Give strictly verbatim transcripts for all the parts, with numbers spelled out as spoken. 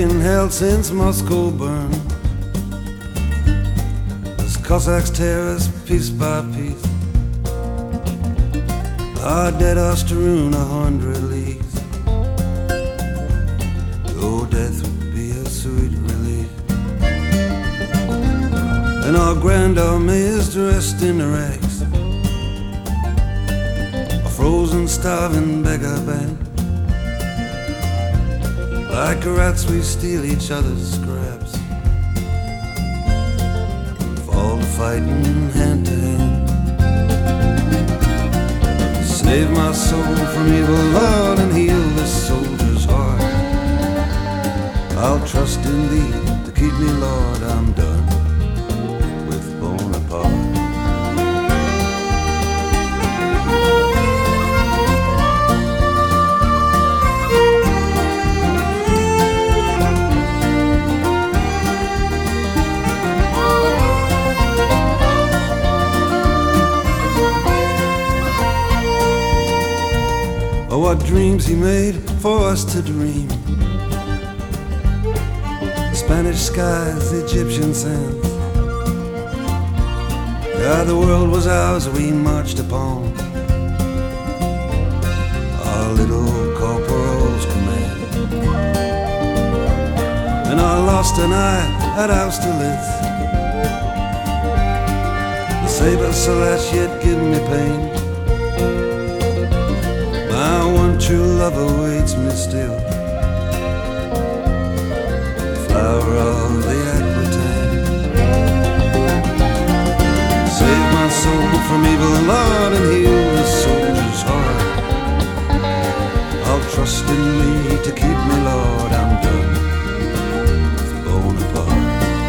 been held since Moscow burned, as Cossacks tear us piece by piece. Our dead are strewn a hundred leagues. Oh, death would be a sweet relief. And our grand army is dressed in rags, a frozen, starving beggar band. Like rats we steal each other's scraps, fall to fighting hand to hand. Save my soul from evil, Lord, and heal this soldier's heart. I'll trust in thee to keep me, Lord. I'm done with Bonaparte. Oh, what dreams he made for us to dream. Spanish skies, Egyptian sands. Yeah, the world was ours, we marched upon our little corporal's command. And I lost an eye at Austerlitz. The saber slash yet give me pain. My one true love awaits me still, flower of the Aquitaine. Save my soul from evil, Lord, and heal the soldier's heart. I'll trust in thee to keep me, Lord. I'm done with Bonaparte.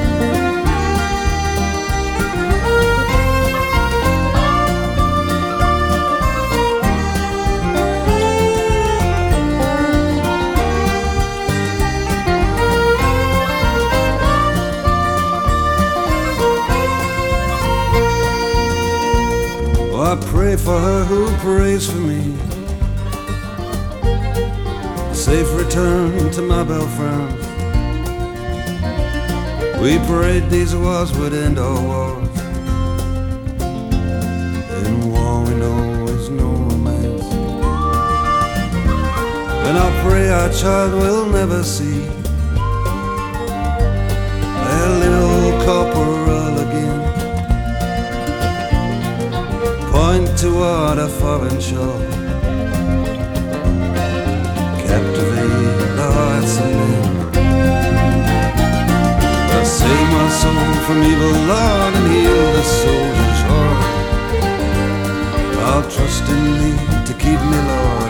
I pray for her who prays for me, a safe return to my belle France. We prayed these wars would end all wars. In war we know is no romance. And I pray our child will never see their little corporal again. Point toward a foreign shore, captivate the hearts of men. I'll save my soul from evil, Lord, and heal the soldier's heart. I'll trust in thee to keep me, Lord.